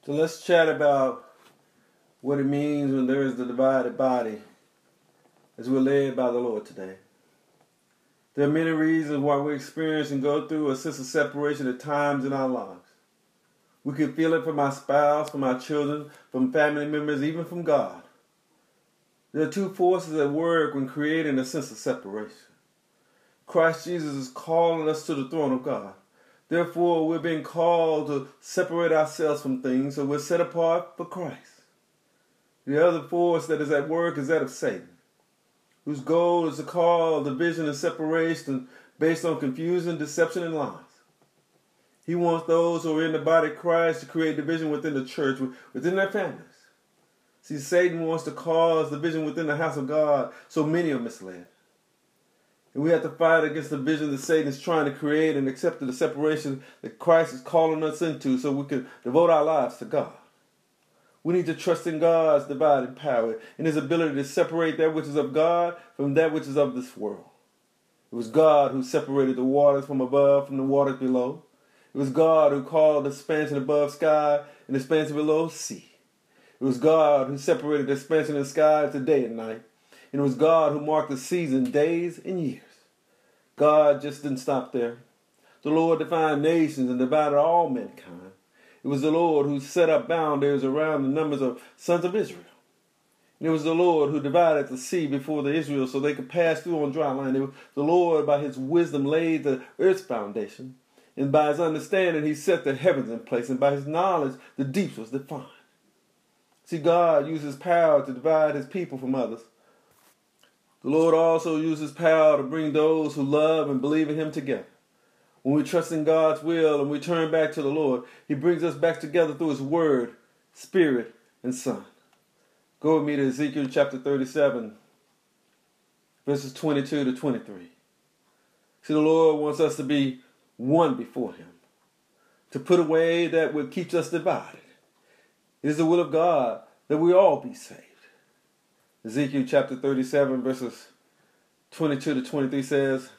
So let's chat about what it means when there is the divided body as we're led by the Lord today. There are many reasons why we experience and go through a sense of separation at times in our lives. We can feel it from our spouse, from our children, from family members, even from God. There are two forces at work when creating a sense of separation. Christ Jesus is calling us to the throne of God. Therefore, we're being called to separate ourselves from things, so we're set apart for Christ. The other force that is at work is that of Satan, whose goal is to cause division and separation based on confusion, deception, and lies. He wants those who are in the body of Christ to create division within the church, within their families. See, Satan wants to cause division within the house of God, so many are misled. And we have to fight against the vision that Satan is trying to create and accept the separation that Christ is calling us into so we can devote our lives to God. We need to trust in God's dividing power and His ability to separate that which is of God from that which is of this world. It was God who separated the waters from above from the waters below. It was God who called the expansion above sky and the expansion below sea. It was God who separated the expansion of the sky to day and night. And it was God who marked the season, days, and years. God just didn't stop there. The Lord defined nations and divided all mankind. It was the Lord who set up boundaries around the numbers of sons of Israel. And it was the Lord who divided the sea before the Israel so they could pass through on dry land. It was the Lord, by His wisdom, laid the earth's foundation. And by His understanding, He set the heavens in place. And by His knowledge, the deeps was defined. See, God uses power to divide His people from others. The Lord also uses power to bring those who love and believe in Him together. When we trust in God's will and we turn back to the Lord, He brings us back together through His Word, Spirit, and Son. Go with me to Ezekiel chapter 37, verses 22 to 23. See, the Lord wants us to be one before Him, to put away that which keeps us divided. It is the will of God that we all be saved. Ezekiel chapter 37, verses 22 to 23 says,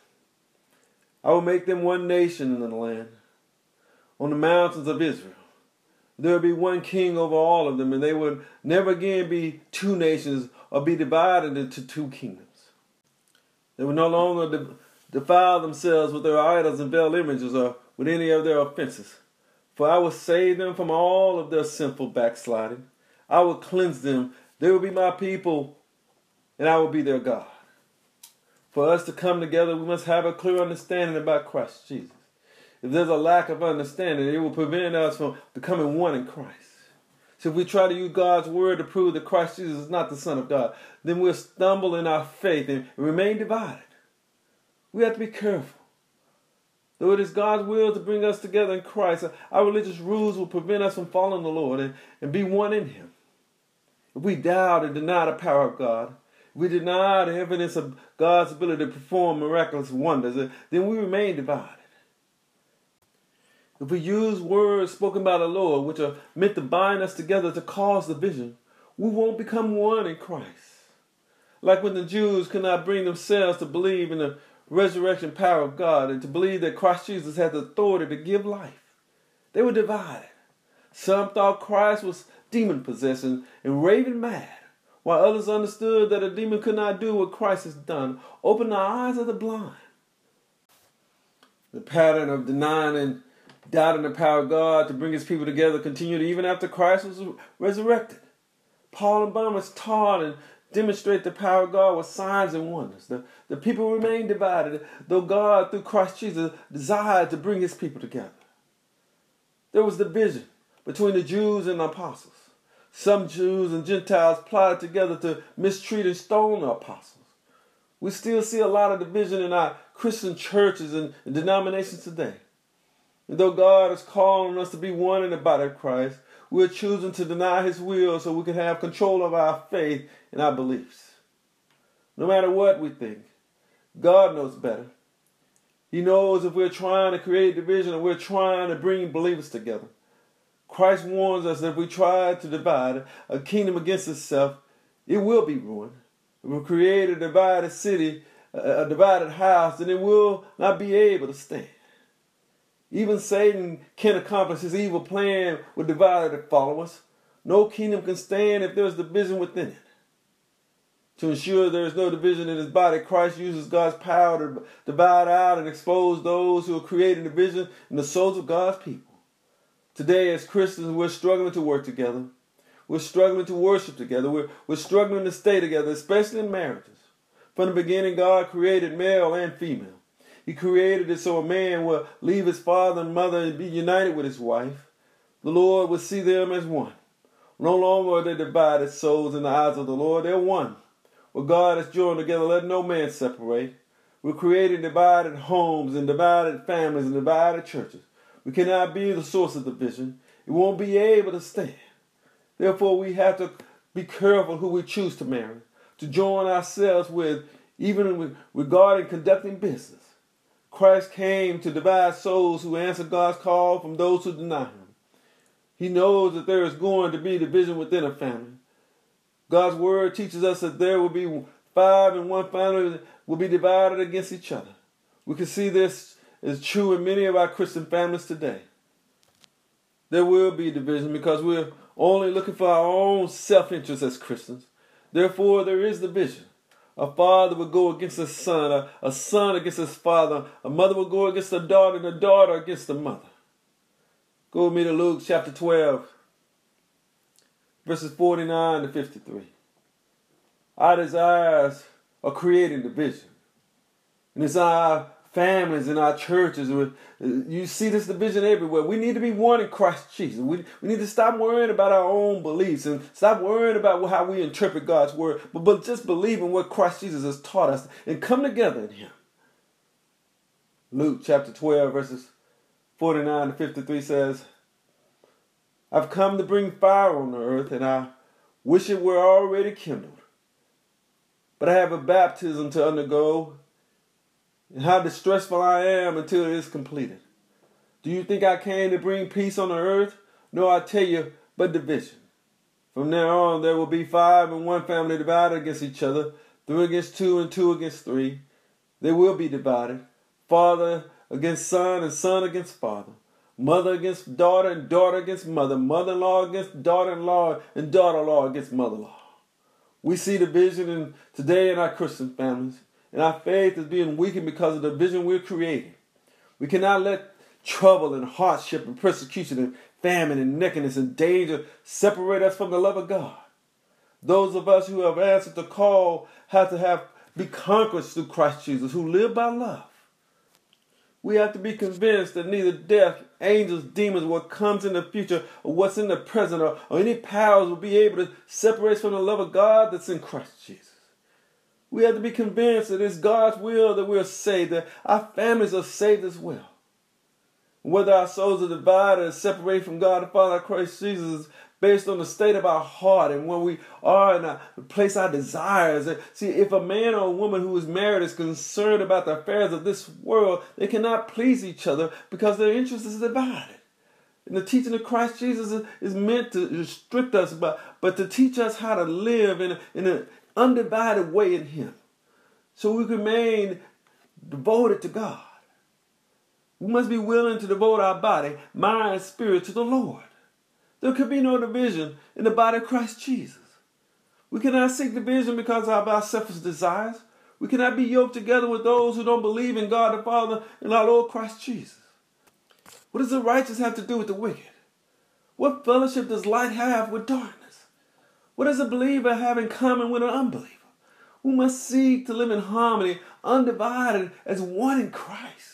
I will make them one nation in the land, on the mountains of Israel. There will be one king over all of them, and they will never again be two nations or be divided into two kingdoms. They will no longer defile themselves with their idols and veiled images or with any of their offenses. For I will save them from all of their sinful backsliding. I will cleanse them. They will be my people, and I will be their God. For us to come together, we must have a clear understanding about Christ Jesus. If there's a lack of understanding, it will prevent us from becoming one in Christ. So if we try to use God's word to prove that Christ Jesus is not the Son of God, then we'll stumble in our faith and remain divided. We have to be careful. Though it is God's will to bring us together in Christ, our religious rules will prevent us from following the Lord and be one in Him. If we doubt and deny the power of God, if we deny the evidence of God's ability to perform miraculous wonders, then we remain divided. If we use words spoken by the Lord, which are meant to bind us together to cause division, we won't become one in Christ. Like when the Jews could not bring themselves to believe in the resurrection power of God and to believe that Christ Jesus had the authority to give life. They were divided. Some thought Christ was demon-possessed and raving mad, while others understood that a demon could not do what Christ has done, open the eyes of the blind. The pattern of denying and doubting the power of God to bring His people together continued even after Christ was resurrected. Paul and Barnabas taught and demonstrate the power of God with signs and wonders. The people remained divided, though God, through Christ Jesus, desired to bring His people together. There was division between the Jews and the apostles. Some Jews and Gentiles plotted together to mistreat and stone the apostles. We still see a lot of division in our Christian churches and denominations today. And though God is calling us to be one in the body of Christ, we're choosing to deny His will so we can have control of our faith and our beliefs. No matter what we think, God knows better. He knows if we're trying to create division or we're trying to bring believers together. Christ warns us that if we try to divide a kingdom against itself, it will be ruined. If we create a divided city, a divided house, then it will not be able to stand. Even Satan can accomplish his evil plan with divided followers. No kingdom can stand if there's division within it. To ensure there is no division in his body, Christ uses God's power to divide out and expose those who are creating division in the souls of God's people. Today, as Christians, we're struggling to work together. We're struggling to worship together. We're struggling to stay together, especially in marriages. From the beginning, God created male and female. He created it so a man will leave his father and mother and be united with his wife. The Lord will see them as one. No longer are they divided souls in the eyes of the Lord. They're one. What God has joined together, let no man separate. We're creating divided homes and divided families and divided churches. We cannot be the source of division. It won't be able to stand. Therefore, we have to be careful who we choose to marry, to join ourselves with, even regarding conducting business. Christ came to divide souls who answer God's call from those who deny him. He knows that there is going to be division within a family. God's word teaches us that there will be 5 in one family will be divided against each other. We can see this is true in many of our Christian families today. There will be division because we're only looking for our own self-interest as Christians. Therefore, there is division. A father will go against his son, a son against his father, a mother will go against a daughter, and a daughter against the mother. Go with me to Luke chapter 12, verses 49 to 53. Our desires are creating division. And it's our families and our churches. You see this division everywhere. We need to be one in Christ Jesus. We need to stop worrying about our own beliefs and stop worrying about how we interpret God's word, but just believe in what Christ Jesus has taught us and come together in him. Luke chapter 12, verses 49 to 53 says, I've come to bring fire on the earth, and I wish it were already kindled. But I have a baptism to undergo, and how distressful I am until it is completed. Do you think I came to bring peace on the earth? No, I tell you, but division. From now on, there will be 5 in one family divided against each other, 3 against 2 and 2 against 3. They will be divided, father against son and son against father, mother against daughter and daughter against mother, mother-in-law against daughter-in-law and daughter-in-law against mother-in-law. We see division today in our Christian families. And our faith is being weakened because of the division we're creating. We cannot let trouble and hardship and persecution and famine and nakedness and danger separate us from the love of God. Those of us who have answered the call have to be conquerors through Christ Jesus, who live by love. We have to be convinced that neither death, angels, demons, what comes in the future, or what's in the present, or any powers will be able to separate us from the love of God that's in Christ Jesus. We have to be convinced that it's God's will that we're saved, that our families are saved as well. Whether our souls are divided and separated from God the Father, Christ Jesus, is based on the state of our heart and where we are and the place our desires. See, if a man or a woman who is married is concerned about the affairs of this world, they cannot please each other because their interest is divided. And the teaching of Christ Jesus is meant to restrict us, but to teach us how to live in an undivided way in him, so we remain devoted to God. We must be willing to devote our body, mind, and spirit to the Lord. There could be no division in the body of Christ Jesus. We cannot seek division because of our selfish desires. We cannot be yoked together with those who don't believe in God the Father and our Lord Christ Jesus. What does the righteous have to do with the wicked? What fellowship does light have with darkness? What does a believer have in common with an unbeliever? We must seek to live in harmony, undivided as one in Christ.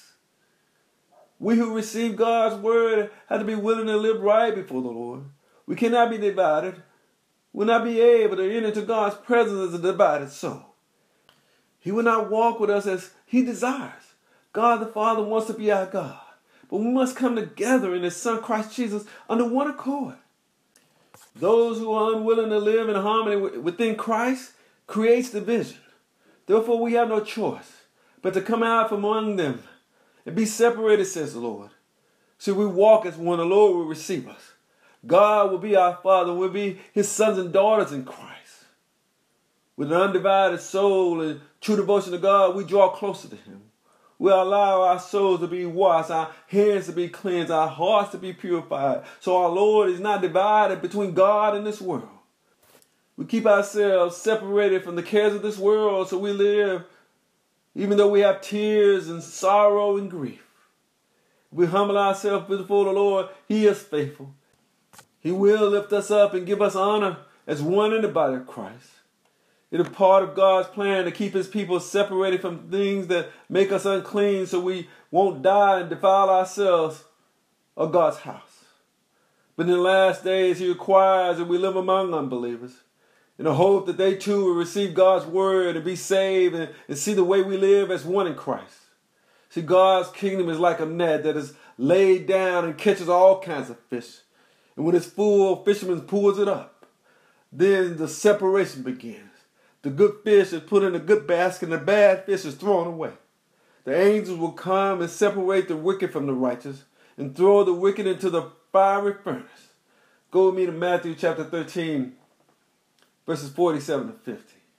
We who receive God's word have to be willing to live right before the Lord. We cannot be divided. We'll not be able to enter into God's presence as a divided soul. He will not walk with us as he desires. God the Father wants to be our God. But we must come together in his Son Christ Jesus under one accord. Those who are unwilling to live in harmony within Christ creates division. Therefore, we have no choice but to come out from among them and be separated, says the Lord. So we walk as one, the Lord will receive us. God will be our Father, we'll be his sons and daughters in Christ. With an undivided soul and true devotion to God, we draw closer to him. We'll allow our souls to be washed, our hands to be cleansed, our hearts to be purified. So our Lord is not divided between God and this world. We keep ourselves separated from the cares of this world, so we live even though we have tears and sorrow and grief. We humble ourselves before the Lord. He is faithful. He will lift us up and give us honor as one in the body of Christ. It is part of God's plan to keep his people separated from things that make us unclean so we won't die and defile ourselves or God's house. But in the last days, he requires that we live among unbelievers in the hope that they too will receive God's word and be saved and see the way we live as one in Christ. See, God's kingdom is like a net that is laid down and catches all kinds of fish. And when it's full, fishermen pulls it up. Then the separation begins. The good fish is put in a good basket and the bad fish is thrown away. The angels will come and separate the wicked from the righteous and throw the wicked into the fiery furnace. Go with me to Matthew chapter 13, verses 47 to 50.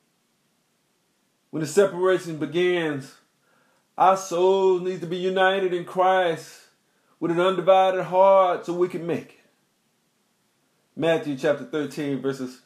When the separation begins, our souls need to be united in Christ with an undivided heart so we can make it. Matthew chapter 13, verses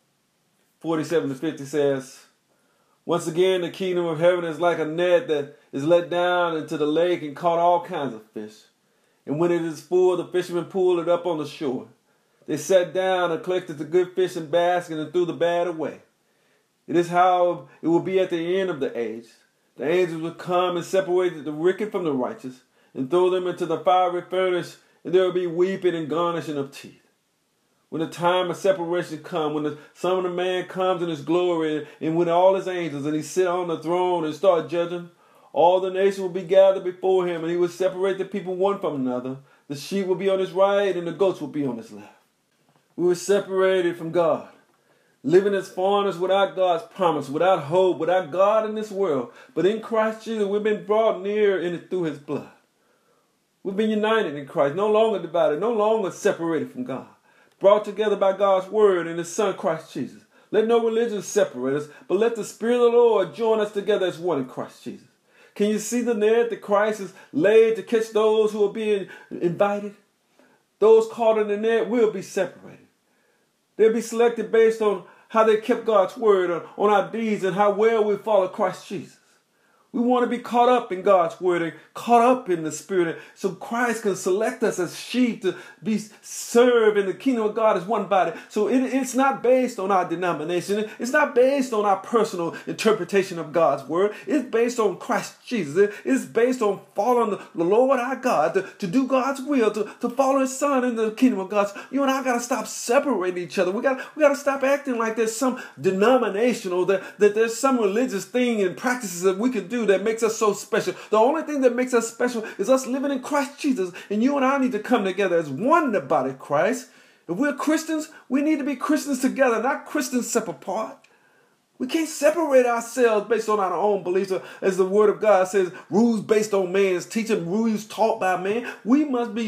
47 to 50 says, once again, the kingdom of heaven is like a net that is let down into the lake and caught all kinds of fish. And when it is full, the fishermen pulled it up on the shore. They sat down and collected the good fish in baskets and threw the bad away. It is how it will be at the end of the age. The angels will come and separate the wicked from the righteous and throw them into the fiery furnace, and there will be weeping and gnashing of teeth. When the time of separation comes, when the Son of the Man comes in his glory and with all his angels and he sit on the throne and start judging, all the nations will be gathered before him and he will separate the people one from another. The sheep will be on his right and the goats will be on his left. We were separated from God, living as foreigners without God's promise, without hope, without God in this world. But in Christ Jesus, we've been brought near in it through his blood. We've been united in Christ, no longer divided, no longer separated from God. Brought together by God's word and his Son, Christ Jesus. Let no religion separate us, but let the Spirit of the Lord join us together as one in Christ Jesus. Can you see the net that Christ has laid to catch those who are being invited? Those caught in the net will be separated. They'll be selected based on how they kept God's word, on our deeds, and how well we follow Christ Jesus. We want to be caught up in God's word and caught up in the Spirit so Christ can select us as sheep to be served in the kingdom of God as one body. So it's not based on our denomination. It's not based on our personal interpretation of God's word. It's based on Christ Jesus. It's based on following the Lord our God, to do God's will, to follow his Son in the kingdom of God. So you and I got to stop separating each other. We got to stop acting like there's some denominational, that there's some religious thing and practices that we can do that makes us so special. The only thing that makes us special is us living in Christ Jesus. And you and I need to come together as one in the body of Christ. If we're Christians, we need to be Christians together, not Christians separate apart. We can't separate ourselves based on our own beliefs. As the word of God says, rules based on man's teaching, rules taught by man. We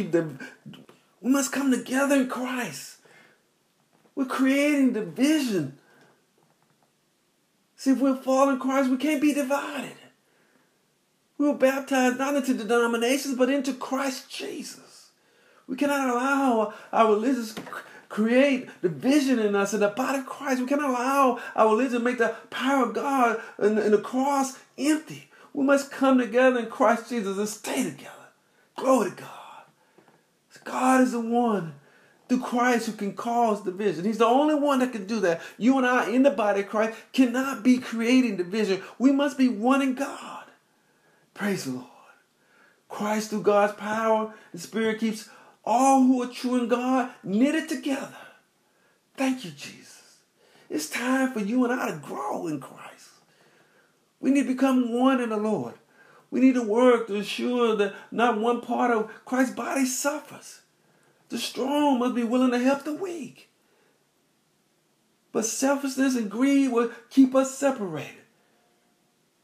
must come together in Christ. We're creating division. See, if we're following Christ, we can't be divided. We were baptized not into denominations, but into Christ Jesus. We cannot allow our religions create division in us in the body of Christ. We cannot allow our religion to make the power of God and the cross empty. We must come together in Christ Jesus and stay together. Glory to God. God is the one through Christ who can cause division. He's the only one that can do that. You and I in the body of Christ cannot be creating division. We must be one in God. Praise the Lord. Christ, through God's power and Spirit, keeps all who are true in God knitted together. Thank you, Jesus. It's time for you and I to grow in Christ. We need to become one in the Lord. We need to work to ensure that not one part of Christ's body suffers. The strong must be willing to help the weak. But selfishness and greed will keep us separated.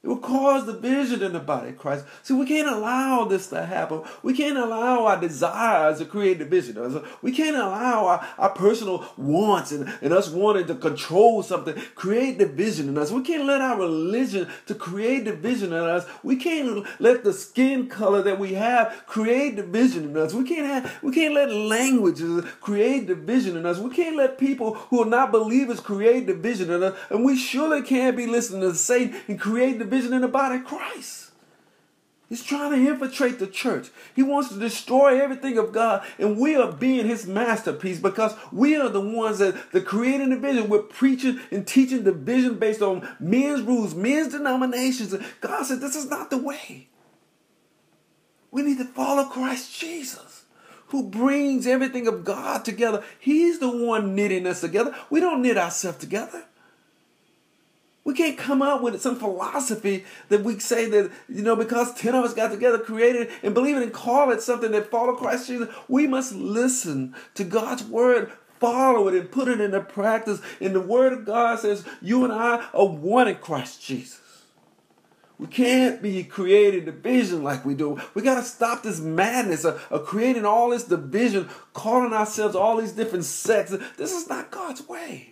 It will cause division in the body of Christ. See, we can't allow this to happen. We can't allow our desires to create division. We can't allow our personal wants and us wanting to control something create division in us. We can't let our religion to create division in us. We can't let the skin color that we have create division in us. We can't let languages create division in us. We can't let people who are not believers create division in us. And we surely can't be listening to Satan and create division in the body of Christ. He's trying to infiltrate the church. He wants to destroy everything of God, and we are being his masterpiece because we are the ones that creating division. We're preaching and teaching division based on men's rules, men's denominations. God said this is not the way. We need to follow Christ Jesus, who brings everything of God together. He's the one knitting us together. We don't knit ourselves together. We can't come up with some philosophy that we say that, because 10 of us got together, created and believe it and call it something that follow Christ Jesus. We must listen to God's word, follow it and put it into practice. And the word of God says you and I are one in Christ Jesus. We can't be creating division like we do. We got to stop this madness of creating all this division, calling ourselves all these different sects. This is not God's way.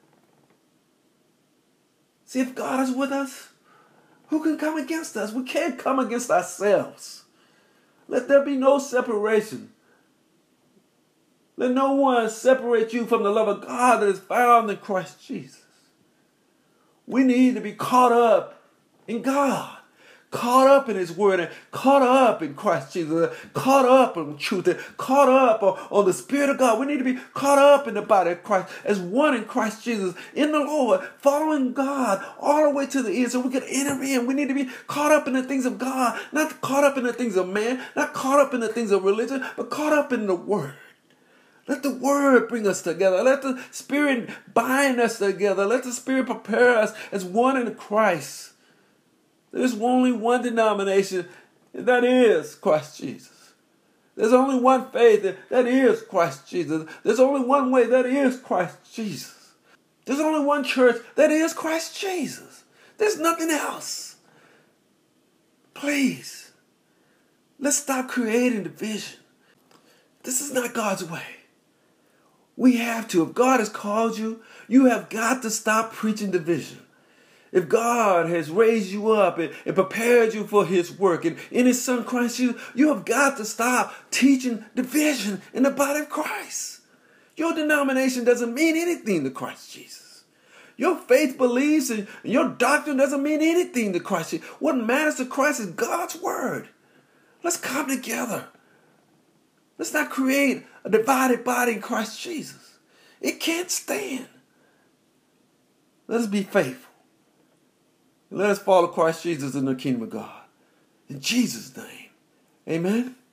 See, if God is with us, who can come against us? We can't come against ourselves. Let there be no separation. Let no one separate you from the love of God that is found in Christ Jesus. We need to be caught up in God, caught up in his word, and caught up in Christ Jesus, caught up in truth, and caught up on the Spirit of God. We need to be caught up in the body of Christ as one in Christ Jesus, in the Lord, following God all the way to the end so we can enter in. We need to be caught up in the things of God, not caught up in the things of man, not caught up in the things of religion, but caught up in the word. Let the word bring us together. Let the Spirit bind us together. Let the Spirit prepare us as one in Christ. There's only one denomination, and that is Christ Jesus. There's only one faith, and that is Christ Jesus. There's only one way, that is Christ Jesus. There's only one church, that is Christ Jesus. There's nothing else. Please, let's stop creating division. This is not God's way. We have to. If God has called you, you have got to stop preaching division. If God has raised you up and prepared you for his work and in his son Christ Jesus, you have got to stop teaching division in the body of Christ. Your denomination doesn't mean anything to Christ Jesus. Your faith beliefs and your doctrine doesn't mean anything to Christ Jesus. What matters to Christ is God's word. Let's come together. Let's not create a divided body in Christ Jesus. It can't stand. Let us be faithful. Let us follow Christ Jesus in the kingdom of God. In Jesus' name, amen.